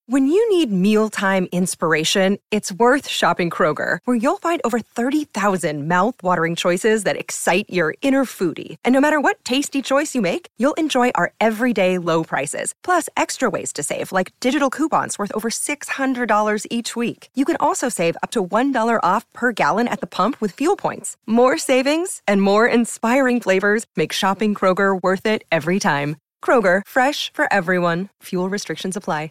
When you need mealtime inspiration, it's worth shopping Kroger, where you'll find over 30,000 mouth-watering choices that excite your inner foodie. And no matter what tasty choice you make, you'll enjoy our everyday low prices, plus extra ways to save, like digital coupons worth over $600 each week. You can also save up to $1 off per gallon at the pump with fuel points. More savings and more inspiring flavors make shopping Kroger worth it every time. Kroger, fresh for everyone. Fuel restrictions apply.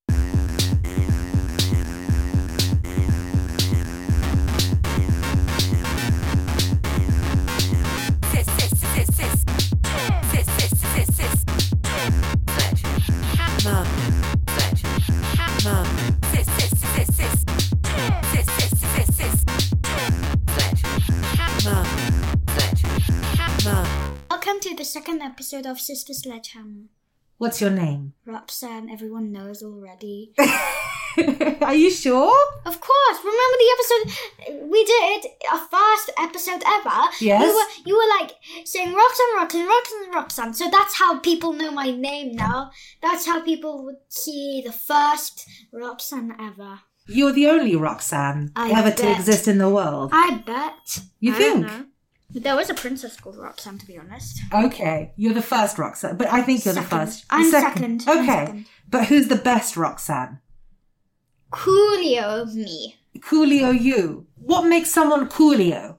Welcome to the second episode of Sister Sledgehammer. What's your name? Roxanne, everyone knows already. Are you sure? Of course. Remember the episode we did, our first episode ever? Yes. You were like saying Roxanne. So that's how people know my name now. That's how people would see the first Roxanne ever. You're the only Roxanne ever to exist in the world. I bet. You think? Don't know. There was a princess called Roxanne, to be honest. Okay, you're the first Roxanne, but I think you're the first. I'm second. Okay, I'm second. But who's the best Roxanne? Coolio me. Coolio you. What makes someone Coolio?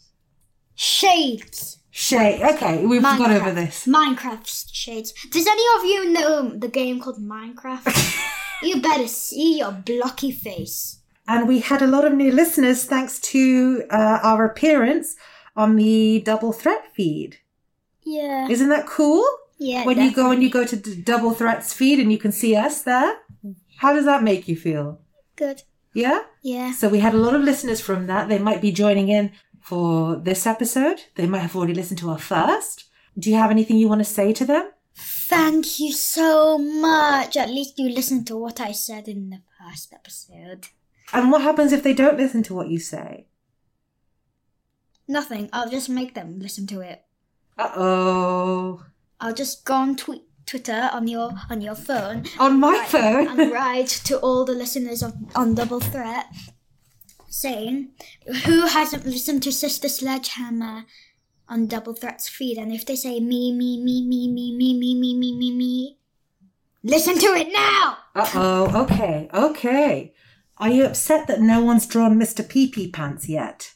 Shades. Okay, we've got over this. Minecraft shades. Does any of you know the game called Minecraft? You better see your blocky face. And we had a lot of new listeners thanks to our appearance on the Double Threat feed. Yeah. Isn't that cool? Yeah. When you go to Double Threat's feed and you can see us there. How does that make you feel? Good. Yeah? Yeah. So we had a lot of listeners from that. They might be joining in for this episode. They might have already listened to our first. Do you have anything you want to say to them? Thank you so much. At least you listened to what I said in the first episode. And what happens if they don't listen to what you say? Nothing. I'll just make them listen to it. Uh-oh. I'll just go on Twitter on your phone. On my phone? And write to all the listeners on Double Threat saying who hasn't listened to Sister Sledgehammer on Double Threat's feed. And if they say me, listen to it now! Uh-oh. Okay. Are you upset that no one's drawn Mr. Pee-Pee Pants yet?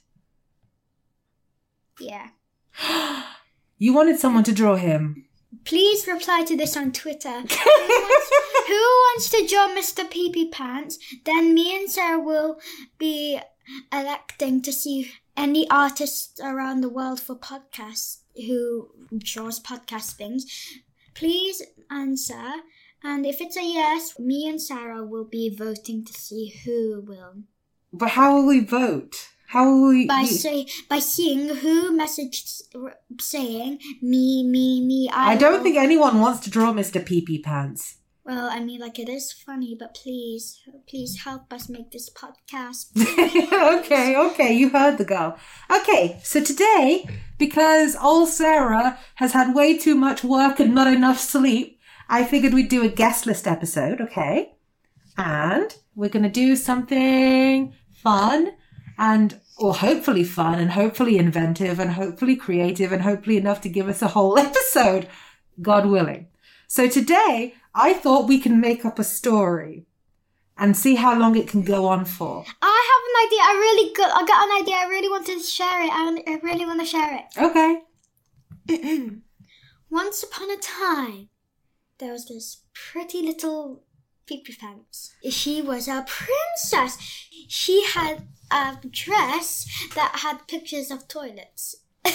Yeah. You wanted someone to draw him. Please reply to this on Twitter. Who wants to draw Mr. Pee-Pee Pants? Then me and Sarah will be electing to see any artists around the world for podcasts who draws podcast things. Please answer. And if it's a yes, me and Sarah will be voting to see who will. But how will we vote? How will we... By seeing who messaged saying me. I don't think anyone wants to draw Mr. Pee-Pee Pants. Well, I mean, like, it is funny, but please help us make this podcast. Okay, you heard the girl. Okay, so today, because old Sarah has had way too much work and not enough sleep, I figured we'd do a guest list episode, okay? And we're going to do something fun or hopefully fun and hopefully inventive and hopefully creative and hopefully enough to give us a whole episode, God willing. So today, I thought we can make up a story and see how long it can go on for. I have an idea. I got an idea. I really want to share it. I really want to share it. Okay. Once upon a time, there was this pretty little Pee-Pee Pants. She was a princess. She had a dress that had pictures of toilets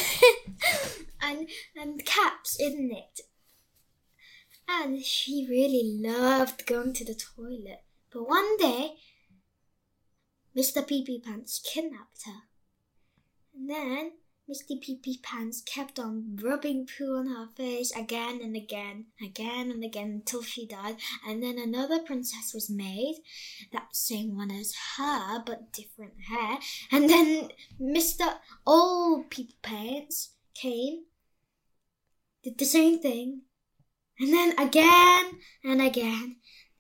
and cats in it. And she really loved going to the toilet. But one day, Mr. Pee-Pee Pants kidnapped her. And then Mr. Pee-Pee Pants kept on rubbing poo on her face again and again until she died. And then another princess was made, that same one as her, but different hair. And then Mr. Old Pee-Pee Pants came, did the same thing. And then again and again.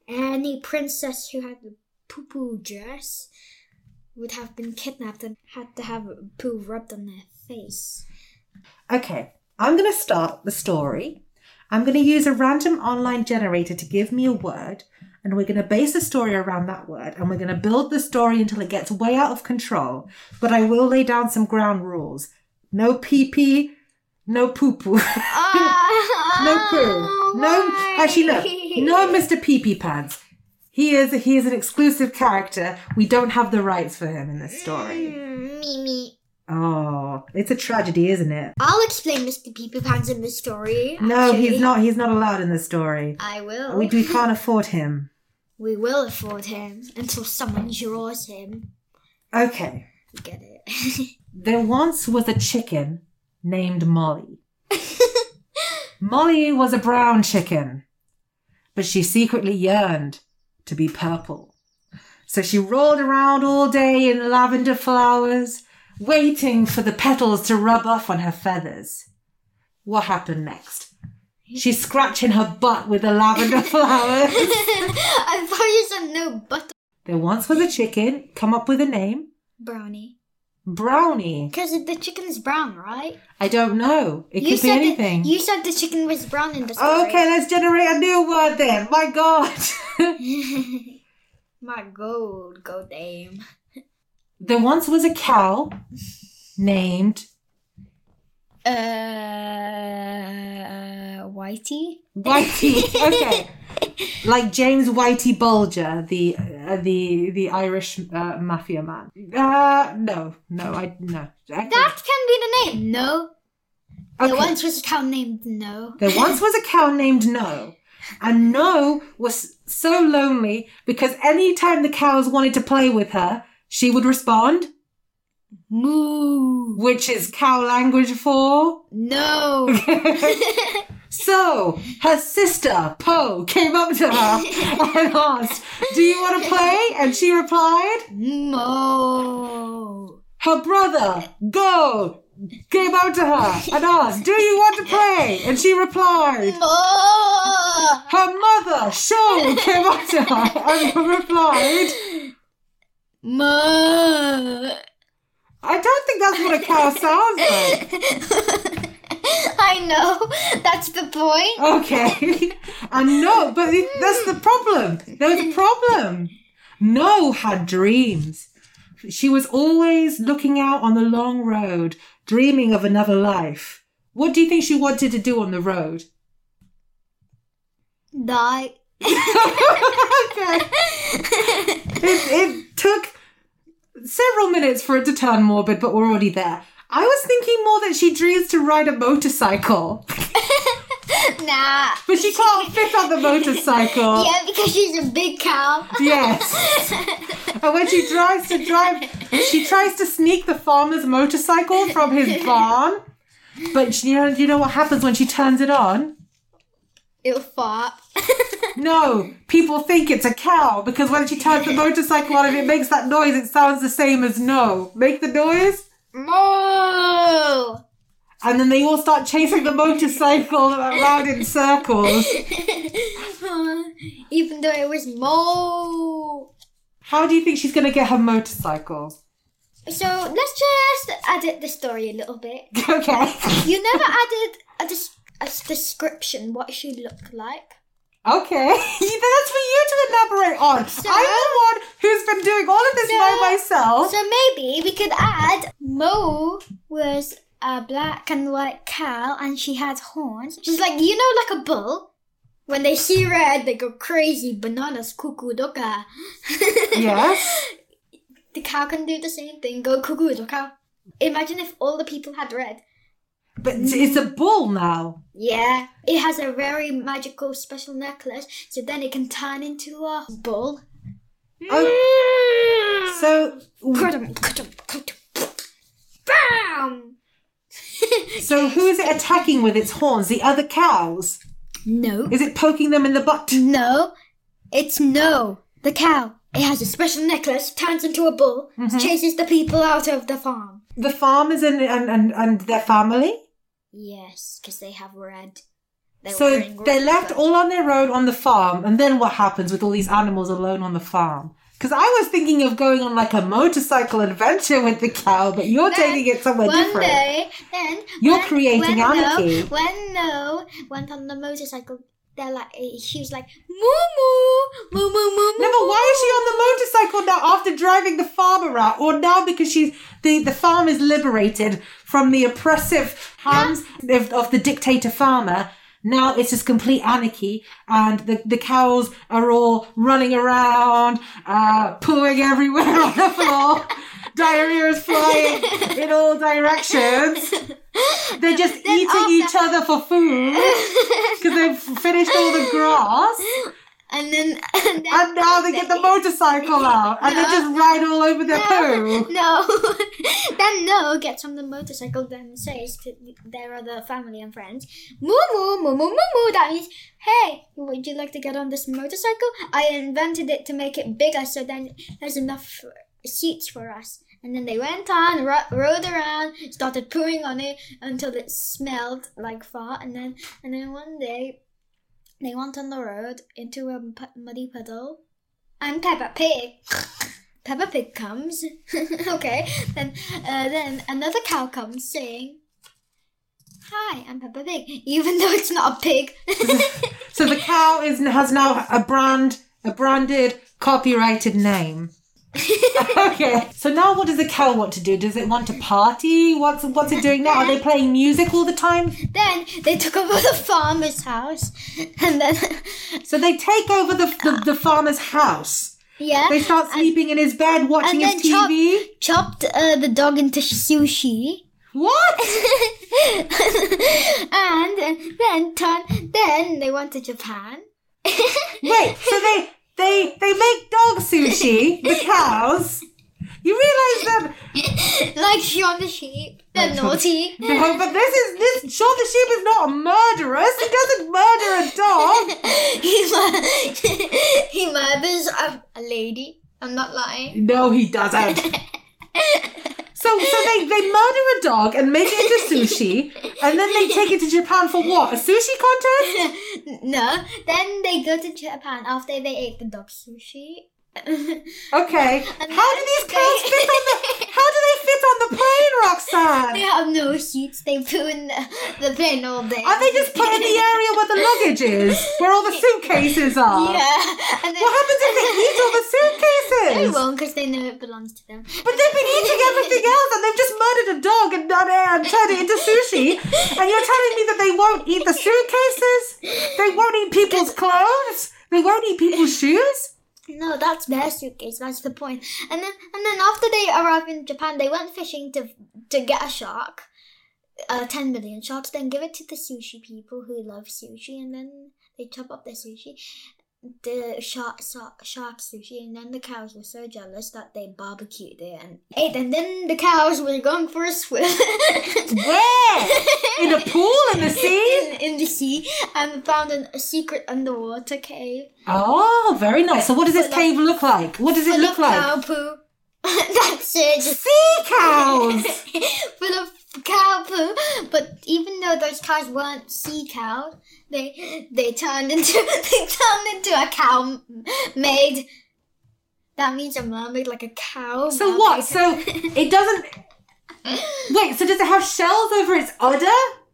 any princess who had the poo-poo dress would have been kidnapped and had to have poo rubbed on their face. Okay, I'm going to start the story. I'm going to use a random online generator to give me a word, and we're going to base the story around that word, and we're going to build the story until it gets way out of control. But I will lay down some ground rules. No pee-pee, no poo-poo. No poo. No, actually no. No Mr. Pee-Pee Pants. He is an exclusive character. We don't have the rights for him in this story. Me. Oh, it's a tragedy, isn't it? I'll explain Mr. Pee-Pee Pants in the story. No, actually. he's not. He's not allowed in the story. I will. We can't afford him. We will afford him until someone draws him. Okay. You get it. There once was a chicken named Molly. Molly was a brown chicken, but she secretly yearned to be purple. So she rolled around all day in lavender flowers, waiting for the petals to rub off on her feathers. What happened next? She's scratching her butt with the lavender flowers. I thought you said no butter. There once was a chicken. Come up with a name. Brownie. Brownie. Because the chicken is brown, right? I don't know. It could be anything. You said the chicken was brown in the story. Okay, let's generate a new word then. My God. My gold name. There once was a cow named... Whitey? Whitey. Okay. Like James Whitey Bulger, the Irish mafia man. No. That can be the name. No. Okay. There once was a cow named No. There once was a cow named No. And No was so lonely because any time the cows wanted to play with her, she would respond, moo, which is cow language for no. So her sister Po came up to her and asked, "Do you want to play?" And she replied, "Mo." Her brother Go came up to her and asked, "Do you want to play?" And she replied, "Mo." Her mother Show came up to her and replied, "Mo." I don't think that's what a cow sounds like. I know. That's the point. Okay. I know, but that's the problem. There's a problem. No had dreams. She was always looking out on the long road, dreaming of another life. What do you think she wanted to do on the road? Die. Okay. It took several minutes for it to turn morbid, but we're already there. I was thinking more that she dreams to ride a motorcycle. Nah. But she can't fit on the motorcycle. Yeah, because she's a big cow. Yes. And when she tries to drive, she tries to sneak the farmer's motorcycle from his barn. But you know what happens when she turns it on? It'll fart. No, people think it's a cow because when she turns the motorcycle on and it makes that noise, it sounds the same as no. Make the noise. Moo! And then they all start chasing the motorcycle around in circles. Even though it was moo. How do you think she's going to get her motorcycle? So let's just edit the story a little bit. Okay. You never added a description what she looked like. Okay. That's for you to elaborate on. So, I'm the one who's been doing all of this by myself. So maybe we could add Mo was a black and white cow and she had horns. Just like, like a bull. When they see red, they go crazy. Bananas, cuckoo, doka. Yes. The cow can do the same thing. Go cuckoo, doka. Imagine if all the people had red. But it's a bull now. Yeah. It has a very magical special necklace. So then it can turn into a bull. Oh. So... Bam! So who is it attacking with its horns? The other cows? No. Is it poking them in the butt? No. It's No. The cow. It has a special necklace, turns into a bull, chases the people out of the farm. The farmers and their family? Yes, because they have red. So they're left all on their own on the farm, and then what happens with all these animals alone on the farm? Because I was thinking of going on like a motorcycle adventure with the cow, but you're taking it somewhere different. One day, then you're creating anarchy. When No went on the motorcycle, she was like, moo moo, moo moo moo. No, but why is she on the motorcycle now after driving the farm around? Or now because the farm is liberated from the oppressive hands of the dictator farmer? Now it's just complete anarchy, and the cows are all running around, pooing everywhere on the floor. Diarrhea is flying in all directions. They're just eating each other for food because they've finished all the grass. And now they get the motorcycle out and they just ride all over their poo. No. Then No gets on the motorcycle, then says to their other family and friends, moo moo moo moo moo moo. That means, hey, would you like to get on this motorcycle? I invented it to make it bigger so then there's enough seats for us. And then they went on, rode around, started pooing on it until it smelled like fart. And then one day, they went on the road into a muddy puddle. I'm Peppa Pig. Peppa Pig comes. Okay. Then another cow comes saying, hi, I'm Peppa Pig. Even though it's not a pig. So the cow has now a branded, copyrighted name. Okay. So now what does the cow want to do? Does it want to party? What's it doing now? Are they playing music all the time? Then they took over the farmer's house. And then... So they take over the farmer's house. Yeah. They start sleeping in his bed, watching his TV. Chopped the dog into sushi. What? And then they went to Japan. Wait, so they make dog sushi, the cows. You realise that... Like Shaun the Sheep. They're naughty. No, but this Shaun the Sheep is not a murderer. He doesn't murder a dog. He murders a lady. I'm not lying. No, he doesn't. So they murder a dog and make it into sushi, and then they take it to Japan for what? A sushi contest? No. Then they go to Japan after they ate the dog sushi. Okay. How do these cows fit on the... How do they fit on the plane, Roxanne? They have no seats. They poo in the plane all day. Are they just put in the area where the luggage is? Where all the suitcases are? Yeah. And then, what happens if they eat all the suitcases? They won't, because they know it belongs to them. But they've been eating everything else, and they've just murdered a dog and turned it into sushi. And you're telling me that they won't eat the suitcases? They won't eat people's clothes? They won't eat people's shoes? No, that's their suitcase. That's the point. And then after they arrived in Japan, they went fishing to get a shark, 10 million sharks. Then give it to the sushi people who love sushi, and then they chop up their sushi, the shark sushi, and then the cows were so jealous that they barbecued it and ate. And then the cows were going for a swim. Where? In a pool in the sea? In the sea, and found a secret underwater cave. Oh, very nice. So what does this cave look like? What does it look like? Cow poo. That's it. Sea cows! Full of cow poo. But even though those cows weren't sea cows, they turned into a cow maid. That means a mermaid, like a cow. So mermaid. what? So it doesn't... Wait, so does it have shells over its udder?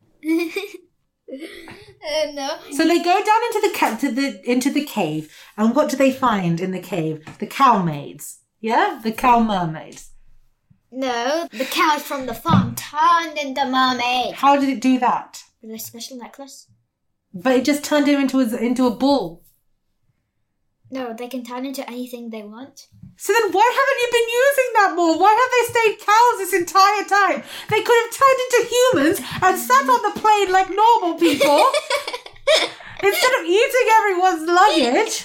No. So they go down into the cave, and what do they find in the cave? The cow maids. Yeah? The cow mermaids. No, the cows from the farm turned into mermaids. How did it do that? With a special necklace. But it just turned him into a bull. No, they can turn into anything they want. So then why haven't you been using that more? Why have they stayed cows this entire time? They could have turned into humans and sat on the plane like normal people. Instead of eating everyone's luggage.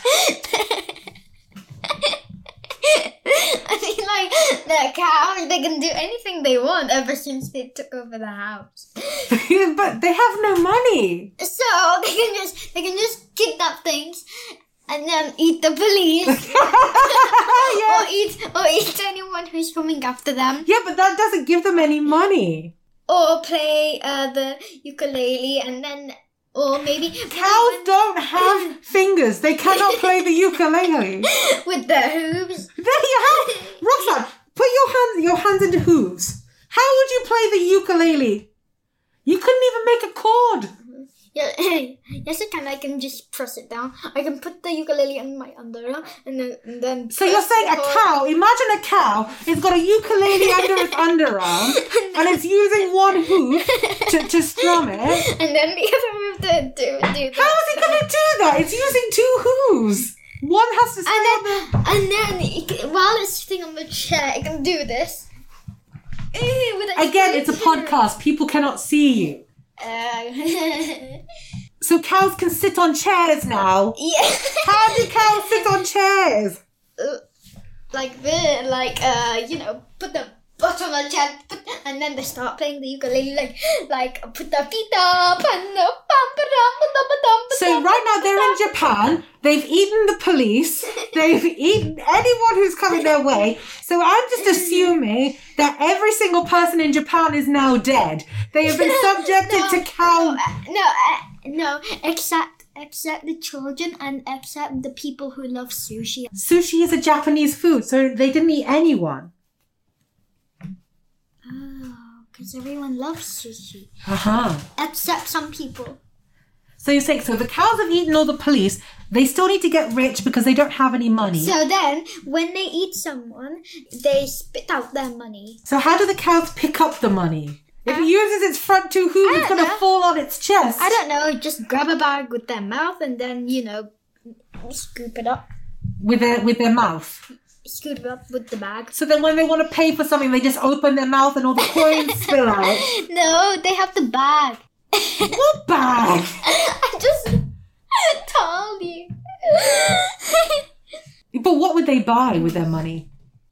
I mean, like, the cows, they can do anything they want ever since they took over the house. But they have no money. So they can just kidnap things and then eat the police. Yes. Or eat anyone who's coming after them. Yeah, but that doesn't give them any money. Or play the ukulele and then Or maybe Cows don't have fingers. They cannot play the ukulele. with their hooves. There you have. Roxanne, put your hands into hooves. How would you play the ukulele? You couldn't even make a chord. Yeah, yes, I can. I can just press it down. I can put the ukulele on my underarm and then. So you're saying a cow? Imagine a cow. It's got a ukulele under its underarm, and it's using one hoof to strum it. And then the other hoof to do that. How is it going to do that? It's using two hooves. One has to stand. And then while it's sitting on the chair, it can do this. Again, it's a podcast. People cannot see you. So cows can sit on chairs now. Yeah. How do cows sit on chairs? Like this, put the butt on the chair, and then they start playing the ukulele, like put the feet up and the So right now they're in Japan. They've eaten the police. They've eaten anyone who's coming their way. So I'm just assuming that every single person in Japan is now dead. They have been subjected to cow. No, except the children and except the people who love sushi. Sushi is a Japanese food, so they didn't eat anyone. Oh, because everyone loves sushi. Uh-huh. Except some people. So you're saying, so the cows have eaten all the police, they still need to get rich because they don't have any money. So then, when they eat someone, they spit out their money. So how do the cows pick up the money? If it uses its front two hooves, it's going to fall on its chest. I don't know, just grab a bag with their mouth and then, scoop it up. With their mouth? Scoop it up with the bag. So then when they want to pay for something, they just open their mouth and all the coins spill out? No, they have the bag. What bag? I just told you. But what would they buy with their money?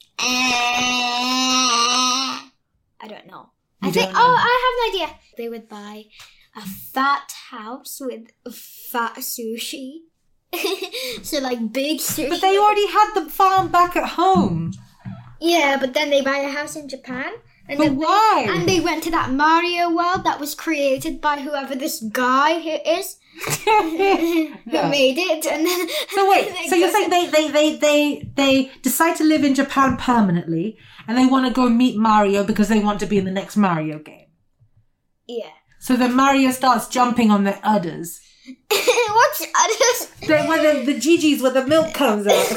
I don't know. I have an idea. They would buy a fat house with fat sushi. So like big sushi. But they already had the farm back at home. Yeah, but then they buy a house in Japan. But why? And they went to that Mario world that was created by whoever this guy is. Who made it. And then so wait, so you're saying they decide to live in Japan permanently and they want to go meet Mario because they want to be in the next Mario game. Yeah. So then Mario starts jumping on their udders. What's udders? The Gigi's where the milk comes out.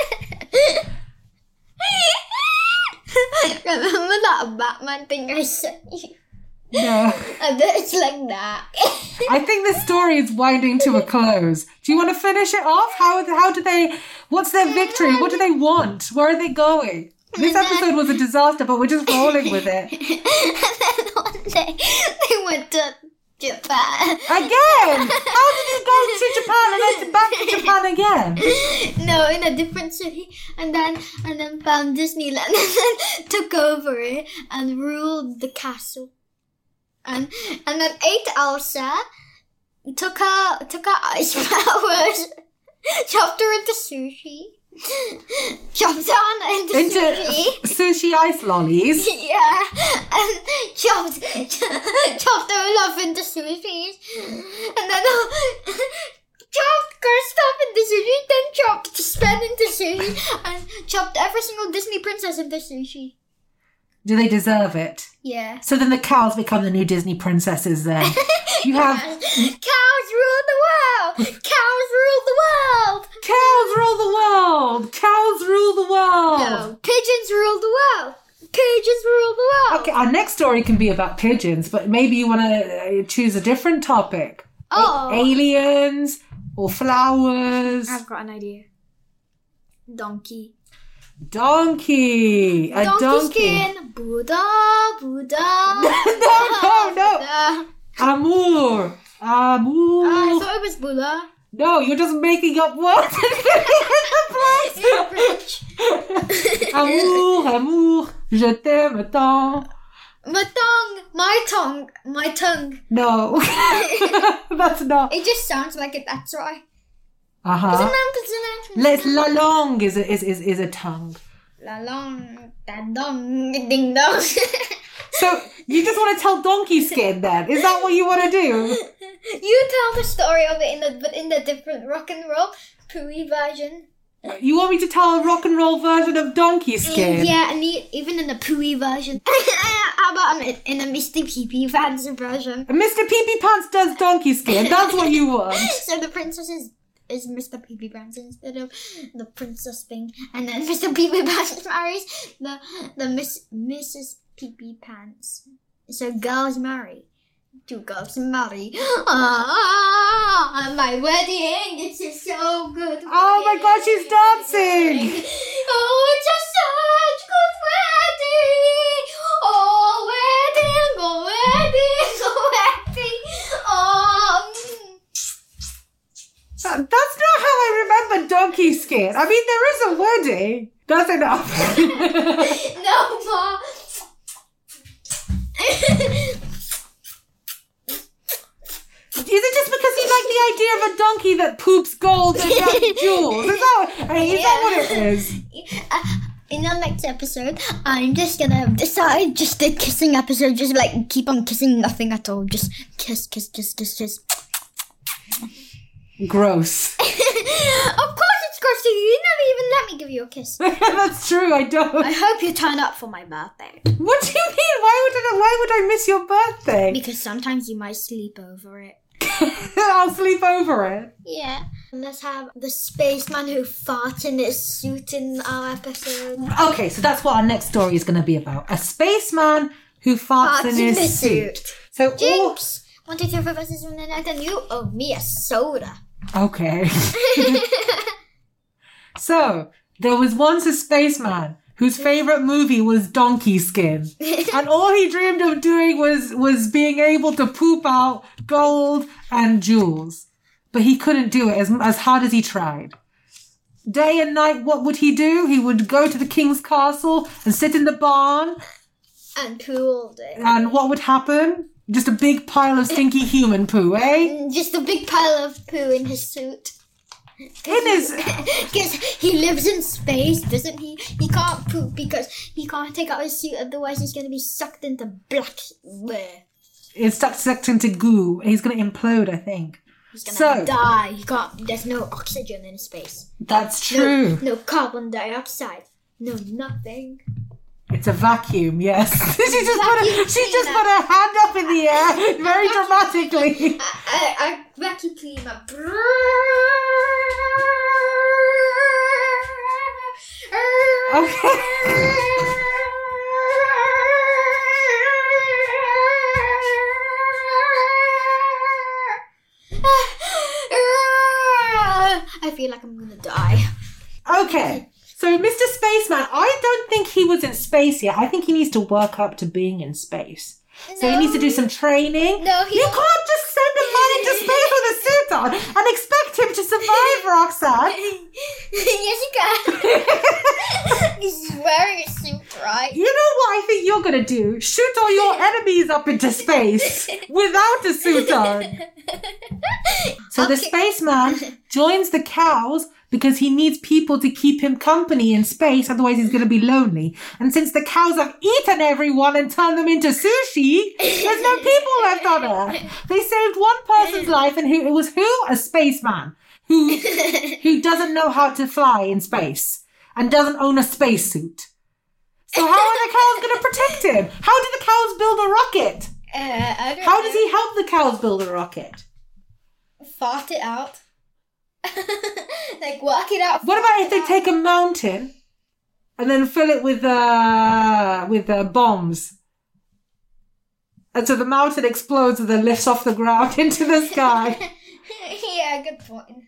Remember that Batman thing I sent you? No. And it's like that. I think this story is winding to a close. Do you want to finish it off? How do they... What's their victory? What do they want? Where are they going? This episode was a disaster, but we're just rolling with it. And then one day, they went to Japan. Again? How did you go to Japan and then back to Japan again? No, in a different city. And then found Disneyland and then took over it and ruled the castle. And then ate Elsa, took her ice powers, chopped her into sushi, chopped her into sushi ice lollies. Yeah, and chopped her love into sushi, and then chopped Kristoff into sushi, then chopped Sven into sushi, and chopped every single Disney princess into sushi. Do they deserve it? Yeah. So then the cows become the new Disney princesses then. You have... Cows rule the world! Cows rule the world! Cows rule the world! Cows rule the world! No, pigeons rule the world! Pigeons rule the world! Okay, our next story can be about pigeons, but maybe you want to choose a different topic. Oh. Aliens or flowers. I've got an idea. Donkey. Donkey. A donkey. Skin. Buddha. No. Buddha. Amour. I thought it was Buddha. No, you're just making up words. Amour, je t'aime tant. My tongue. No, that's not. It just sounds like it. That's why. La langue is a tongue. La langue, da dong, ding dong. So So you just want to tell Donkey Skin then? Is that what you want to do? You tell the story of it in the different rock and roll Pooey version. You want me to tell a rock and roll version of Donkey Skin? Yeah, and even in the Pooey version. How about in a Mr. Pee-Pee Pants version? Mr. Pee-Pee Pants does Donkey Skin. That's what you want. So the princess is Mr. Pee-Pee Pants instead of the princess thing. And then Mr. Pee-Pee Pants marries the Mrs. Pee-Pee Pants. So girls marry. Two girls marry. My wedding. This is so good. Oh my God, she's dancing. Oh, it's a such good wedding. Oh, wedding, oh, wedding, oh, wedding. Oh. That's not how I remember Donkey Skin. I mean, there is a wedding. That's enough. No, Ma. Is it just because you like the idea of a donkey that poops gold and jewels? Is that what it is? In the next episode, I'm just gonna decide just a kissing episode. Just like keep on kissing, nothing at all. Just kiss. Gross. Of course it's gross. You never even let me give you a kiss. That's true, I don't. I hope you turn up for my birthday. What do you mean? Why would I miss your birthday? Because sometimes you might sleep over it. I'll sleep over it. Yeah. Let's have the spaceman who farts in his suit in our episode. Okay, so that's what our next story is going to be about. A spaceman who farts in his suit. So Jinx! 1, 2, 3, 4, 5, 6, 7, 8, 9, 10. You owe me a soda. Okay. So, there was once a spaceman whose favourite movie was Donkey Skin. And all he dreamed of doing was being able to poop out gold and jewels. But he couldn't do it as hard as he tried. Day and night, what would he do? He would go to the king's castle and sit in the barn. And poo all day. And what would happen? Just a big pile of stinky human poo, eh? Just a big pile of poo in his suit. Because he lives in space, doesn't he? He can't poop because he can't take out his suit, otherwise he's going to be sucked into black. It's sucked into goo. He's going to implode, I think. He's going to die. There's no oxygen in space. That's true. No carbon dioxide. No nothing. It's a vacuum, yes. she just put her hand up in the air very dramatically. I vacuum cleaner. Okay. I feel like I'm gonna die. Okay. So, Mr. Spaceman, I don't think he was in space yet. I think he needs to work up to being in space. So he needs to do some training. No, you can't just send a man into space with a suit on and expect him to survive, Roxanne. Yes, you can. He's wearing a suit, right? You know what I think you're going to do? Shoot all your enemies up into space without a suit on. So the spaceman joins the cows because he needs people to keep him company in space, otherwise he's going to be lonely. And since the cows have eaten everyone and turned them into sushi, there's no people left on Earth. They saved one person's life, and it was who? A spaceman who doesn't know how to fly in space and doesn't own a spacesuit. So how are the cows going to protect him? How do the cows build a rocket? How does he help the cows build a rocket? Fart it out. Like work it out. What about if they take a mountain and then fill it with bombs, and so the mountain explodes and then lifts off the ground into the sky? Yeah, good point.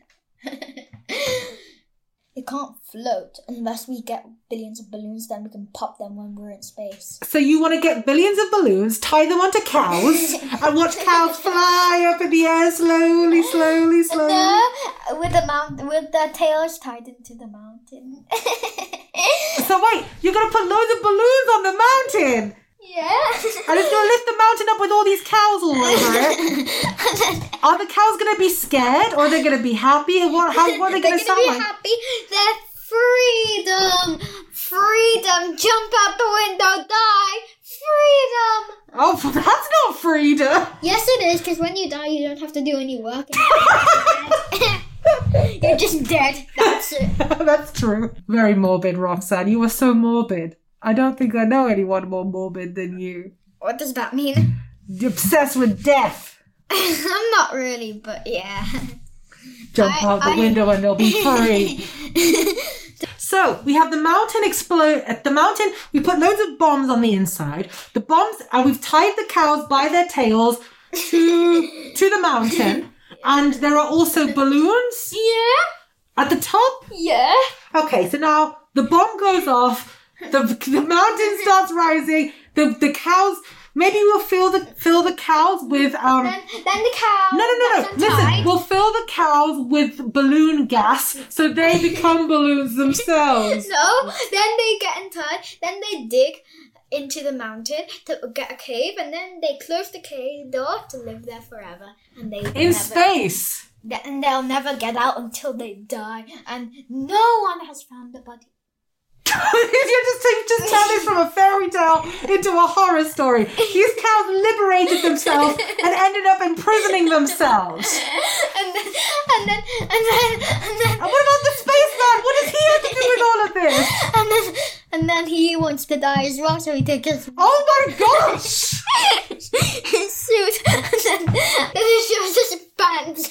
It can't float unless we get billions of balloons, then we can pop them when we're in space. So you want to get billions of balloons, tie them onto cows, and watch cows fly up in the air slowly. No, with the tails tied into the mountain. So wait, you're going to put loads of balloons on the mountain? Yeah. And it's going to lift the mountain up with all these cows all over it. Are the cows going to be scared, or are they going to be happy? What are they going to sound like? They're going to be happy. They're freedom. Freedom. Jump out the window. Die. Freedom. Oh, that's not freedom. Yes, it is, because when you die, you don't have to do any work. You're just dead. That's it. That's true. Very morbid, Roxanne. You are so morbid. I don't think I know anyone more morbid than you. What does that mean? You're obsessed with death. I'm not really, but yeah. Jump out the window and they'll be free. So, we have the mountain explode. At the mountain, we put loads of bombs on the inside. The bombs, and we've tied the cows by their tails to the mountain. And there are also balloons. Yeah. At the top. Yeah. Okay, so now the bomb goes off. The mountain starts rising. The cows. Maybe we'll fill the cows with Then the cow. No. Listen, we'll fill the cows with balloon gas so they become balloons themselves. No. Then they get inside. Then they dig into the mountain to get a cave, and then they close the cave door to live there forever. And space. And they'll never get out until they die, and no one has found the body. You just turned this from a fairy tale into a horror story. These cows liberated themselves and ended up imprisoning themselves. And then. And what about the spaceman? What does he have to do with all of this? And then he wants to die as well, so he takes his. Oh my gosh! his suit, and then he shows his pants,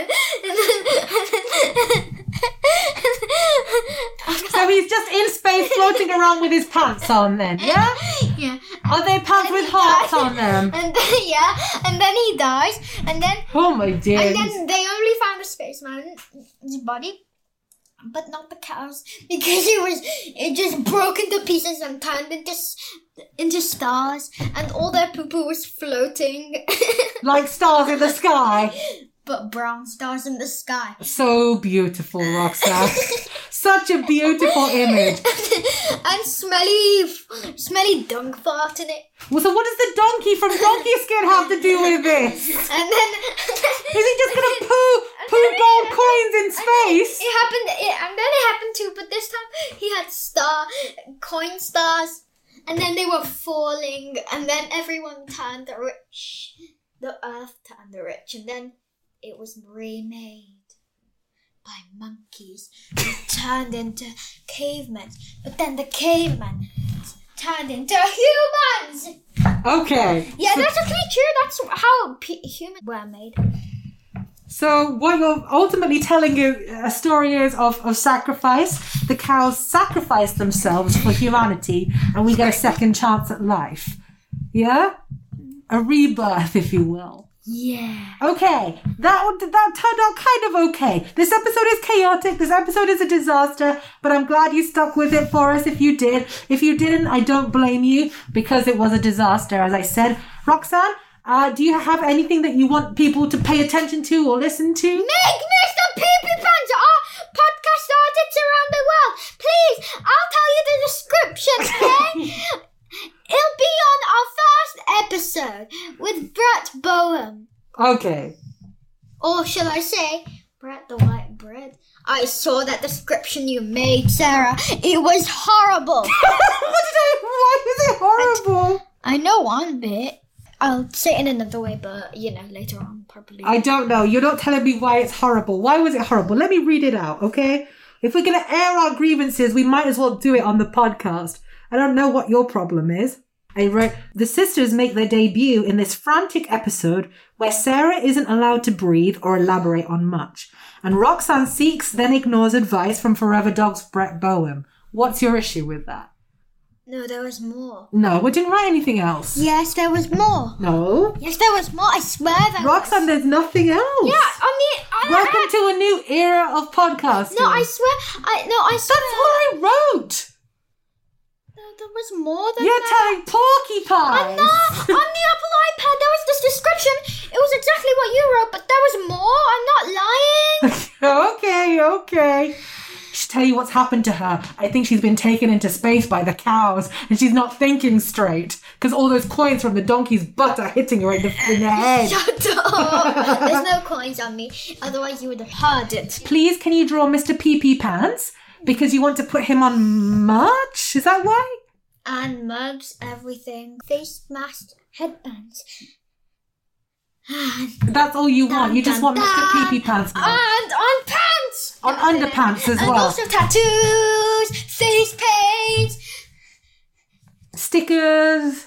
So he's just in space floating around with his pants on then, yeah? Yeah. Are they pants with hearts on them? And then he dies, and then... Oh my dear. And then they only found the spaceman's body, but not the cows, because it just broke into pieces and turned into stars, and all their poo-poo was floating. Like stars in the sky. But brown stars in the sky. So beautiful, Roxanne. Such a beautiful image. And smelly dunk fart in it. Well, so what does the donkey from Donkey Skin have to do with this? And then... Is he just going to poo gold coins in space? And then it happened too, but this time he had coin stars. And then they were falling, and then everyone turned rich. The earth turned rich, and then it was remade by monkeys who turned into cavemen. But then the cavemen turned into humans. Okay. Yeah, that's actually true. That's how humans were made. So what you're ultimately telling a story is of sacrifice. The cows sacrifice themselves for humanity, and we get a second chance at life. Yeah? A rebirth, if you will. Yeah. Okay, that turned out kind of okay. This episode is chaotic. This episode is a disaster, but I'm glad you stuck with it for us if you did. If you didn't, I don't blame you because it was a disaster, as I said. Roxanne, do you have anything that you want people to pay attention to or listen to? Make Mr. Pee-Pee Pants our podcast audits around the world. Please, I'll tell you the description, okay? It'll be on our first episode with Brett Bowen. Okay. Or shall I say, Brett the White Bread? I saw that description you made, Sarah. It was horrible. Why was it horrible? I know one bit. I'll say it in another way, but, later on, probably. I don't know. You're not telling me why it's horrible. Why was it horrible? Let me read it out, okay? If we're going to air our grievances, we might as well do it on the podcast. I don't know what your problem is. I wrote, the sisters make their debut in this frantic episode where Sarah isn't allowed to breathe or elaborate on much. And Roxanne seeks, then ignores advice from Forever Dog's Brett Bowen. What's your issue with that? No, there was more. No, we didn't write anything else. Yes, there was more. No. Yes, there was more. I swear there Roxanne, there's nothing else. Yeah, I mean... Welcome to a new era of podcasting. No, I swear... That's what I wrote. There was more than You're that. telling porcupines. I'm not. On the Apple iPad, there was this description. It was exactly what you wrote, but there was more. I'm not lying. Okay. She'll tell you what's happened to her. I think she's been taken into space by the cows, and she's not thinking straight because all those coins from the donkey's butt are hitting her in the head. Shut up. There's no coins on me. Otherwise, you would have heard it. Please, can you draw Mr. Pee-Pee Pants? Because you want to put him on merch? Is that why? and mugs, everything, face masks, headbands. That's all you want. You just want Mr. Pee Pants. And on pants! On underpants as well. And also tattoos, face paints. Stickers.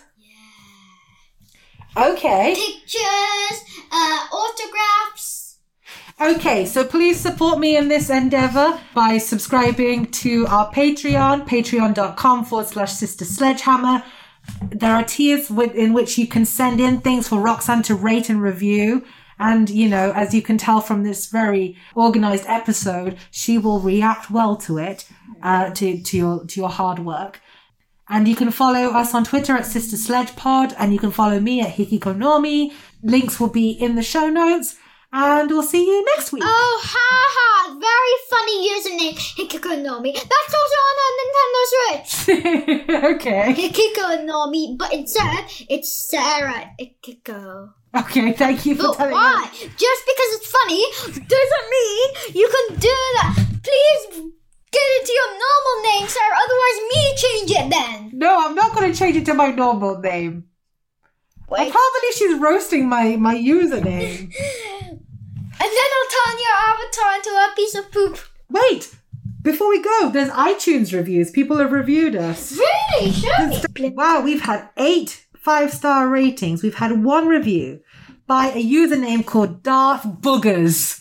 Yeah. Okay. Pictures, autographs. Okay, so please support me in this endeavour by subscribing to our Patreon, patreon.com/Sister Sledgehammer. There are tiers in which you can send in things for Roxanne to rate and review. And, you know, as you can tell from this very organised episode, she will react well to it, to your hard work. And you can follow us on Twitter at Sister Sledge Pod, and you can follow me at Hikikonomi. Links will be in the show notes, and we'll see you next week. Oh, ha! Very funny username, Hikikonomi. That's also on a Nintendo Switch. Okay. Hikikonomi, but instead, it's Sarah Ikiko. Okay, thank you for telling me. But why? Just because it's funny doesn't mean you can do that. Please get it to your normal name, Sarah. Otherwise, me change it then. No, I'm not going to change it to my normal name. Wait. I can't believe she's roasting my username. And then I'll turn your avatar into a piece of poop. Wait, before we go, there's iTunes reviews. People have reviewed us. Really? Show me. Wow, we've had 8 5-star ratings. We've had 1 review by a username called Darth Boogers.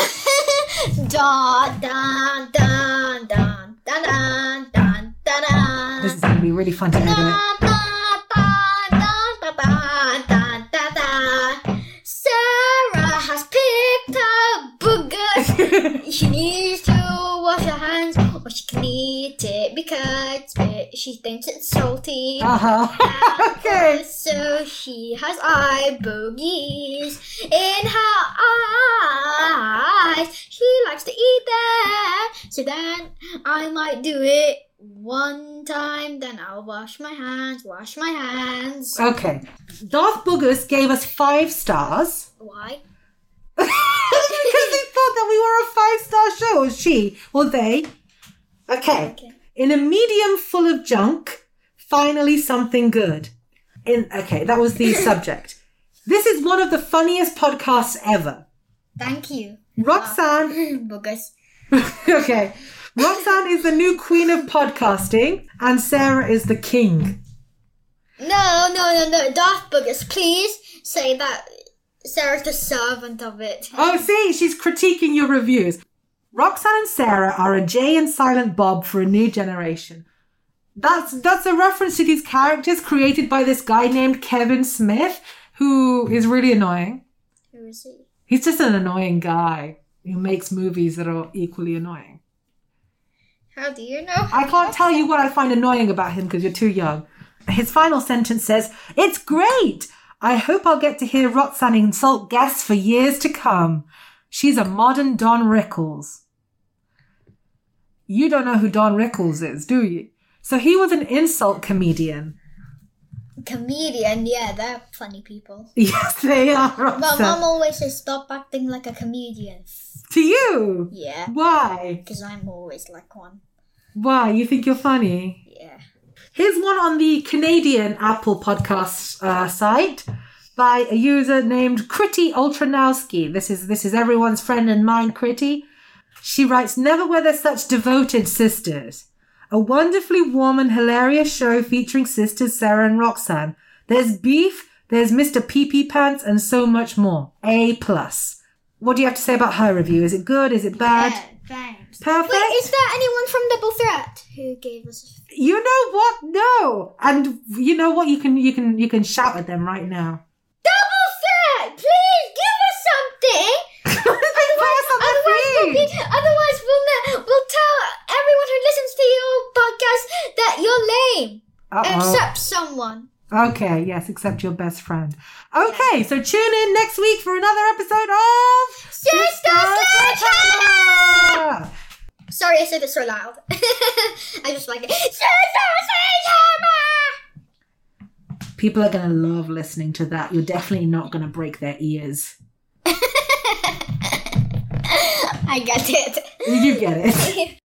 Da da da da da da da da. This is going to be really fun to edit. Sarah has picked up boogers. She needs to wash her hands, or she can eat it because she thinks it's salty. Okay. So she has eye boogies in her eyes. She likes to eat that. So then I might do it one time, then I'll wash my hands. Okay. Darth Boogers gave us 5 stars. Why? Because they thought that we were a 5-star show. Or she. Or they. Okay. In a medium full of junk, finally something good. Okay, that was the subject. This is one of the funniest podcasts ever. Thank you. Roxanne. Boogers. Okay. Roxanne is the new queen of podcasting, and Sarah is the king. No. Darth Boogers, please say that Sarah's the servant of it. Oh, see, she's critiquing your reviews. Roxanne and Sarah are a Jay and Silent Bob for a new generation. That's a reference to these characters created by this guy named Kevin Smith, who is really annoying. Who is he? He's just an annoying guy who makes movies that are equally annoying. How do you know? I can't tell you what I find annoying about him because you're too young. His final sentence says, "It's great! I hope I'll get to hear Roxanne insult guests for years to come. She's a modern Don Rickles." You don't know who Don Rickles is, do you? So he was an insult comedian. Comedian, yeah, they're funny people. Yes, they are, Roxanne. But Mom always says, stop acting like a comedian. To you? Yeah. Why? Because I'm always like one. Why? You think you're funny? Yeah. Here's one on the Canadian Apple Podcast site by a user named Critty Ultranowski. This is everyone's friend and mine, Critty. She writes, "Never were there such devoted sisters. A wonderfully warm and hilarious show featuring sisters Sarah and Roxanne. There's beef, there's Mr. Pee Pants, and so much more. A+. What do you have to say about her review? Is it good? Is it bad? Yeah, thanks. Perfect. Wait, is there anyone from Double Threat who gave us? You know what? No. And you know what? You can shout at them right now. Double Threat, please give us something. Otherwise, we'll tell everyone who listens to your podcast that you're lame. Except someone. Okay, yes, except your best friend. Okay, so tune in next week for another episode of Sister Sledgehammer! Sorry, I said it so loud. I just like it. Sister Sledgehammer! People are going to love listening to that. You're definitely not going to break their ears. I get it. You get it.